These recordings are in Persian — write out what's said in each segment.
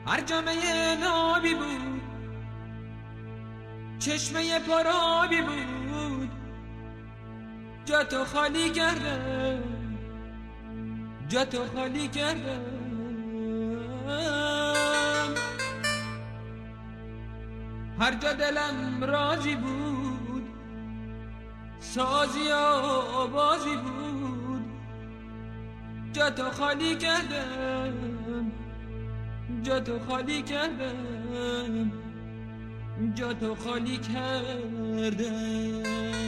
هر جامعه نابی بود، چشمه پرابی بود، جا تو خالی کردم، جا تو خالی کردم. هر جا دلم راضی بود، سازی و بازی بود، جا تو خالی کردم، جا تو خالی کردم، جا تو خالی کردم.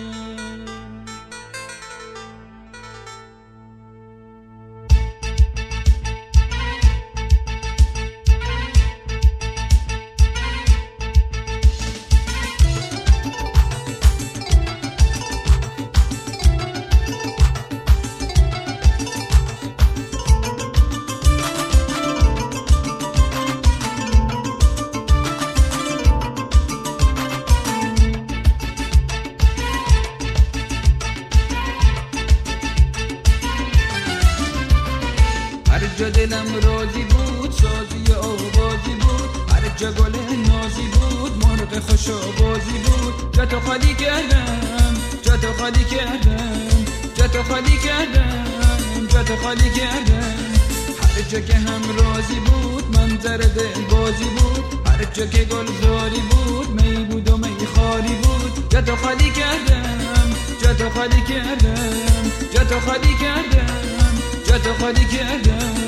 هر جا دلم راضی بود، سازی آوازی بود، هر جا گل نازی بود، مرغ خوش آوازی بود، جا تو خالی کردم، جا تو خالی کردم، جا تو خالی کردم، جا تو خالی کردم. هر جا که هم راضی بود، منظر دل بازی بود، هر جا که گل زاری بود، می بود و می خالی بود، جا تو خالی کردم، جا تو خالی کردم، جا تو خالی کردم، جا تو خالی کردم.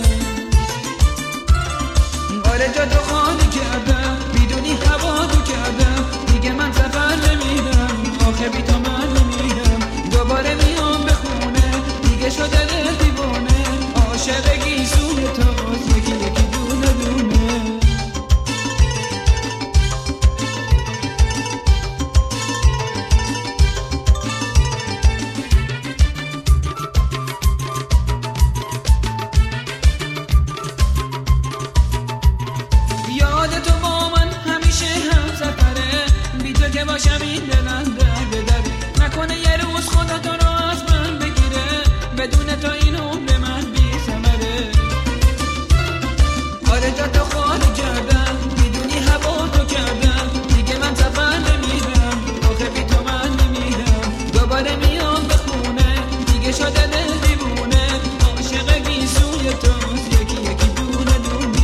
آره جا تو خالی کردم، میدونی هوا تو کردم، دیگه من سفر نمیرم، آخه بی تو من نمیرم، دوباره میام به خونه، دیگه شده دل دیوانه، عاشق گیسوی توست، یکی یکی دونه دونه. یاد تو با من همیشه هم سفره، بی تو که باشم این دلم درد دره، نکنه یه روز خدا تو رو از من بگیره، بدون تو این عمر من بی ثمره. آره جا تو خالی کردم، میدونی هوا تو کردم، دیگه من سفر نمیرم، آخه بی تو من نمیرم، دوباره میام به خونه، دیگه شده دل دیوونه، عاشق گیسوی توست، یکی یکی دونه دونه.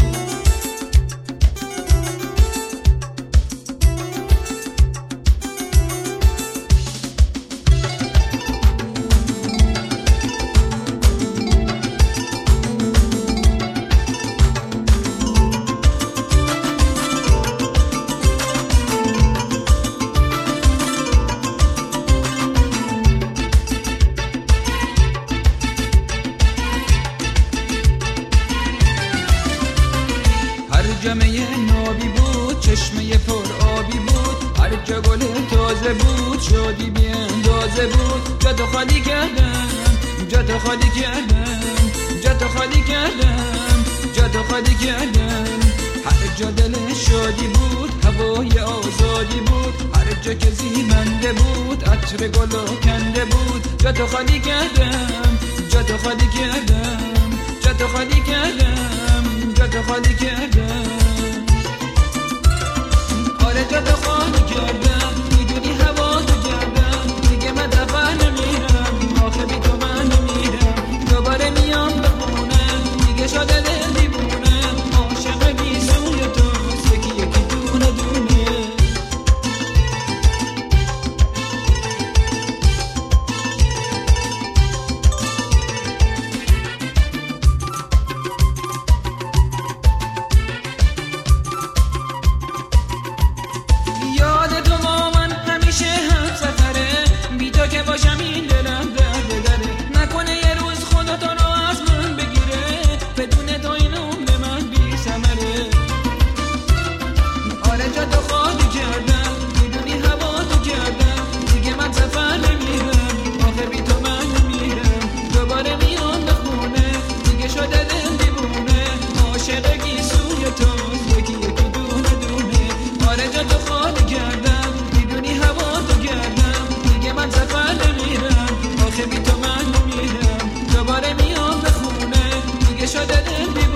جامعه نابی بود، چشمه پر آبی بود، هر جا گل تازه بود، شادی بی اندازه بود، جا تو خالی کردم، جا تو خالی کردم، جا تو خالی کردم، جا تو خالی کردم. هر جا دل شادی بود، هوای آزادی بود، هر جا که زیبنده بود، عطر گل و کنده بود، جا تو خالی کردم، جا تو خالی کردم، جا تو خالی کردم، جا تو خالی کردم. آره جا تو خالی کردم، میدونی هوا تو کردم، دیگه من سفر نمیرم، آخه بی تو من نمیرم، دوباره میام به خونه، دیگه شده دل دیوونه، عاشق گیسوی توست، یکی یکی دونه دونه. یاد تو با من همیشه هم سفره، بی تو که باشم این دلم درد دره، نکنه یه روز خدا تو رو از من بگیره، بدون تو این عمر من بی ثمره. آره جا تو خالی کردم، میدونی هوا تو کردم، دیگه من سفر نمیرم، آخه بی تو من نمیرم، دوباره میام به خونه، دیگه شده دل دیوونه، عاشق گیسوی توست، یکی یکی دونه دونه. آره جا تو خالی کردم، میدونی هوا تو کردم، دیگه من سفر نمیرم، آخه بی تو من نمیرم، دوباره میام به خونه، دیگه شده دل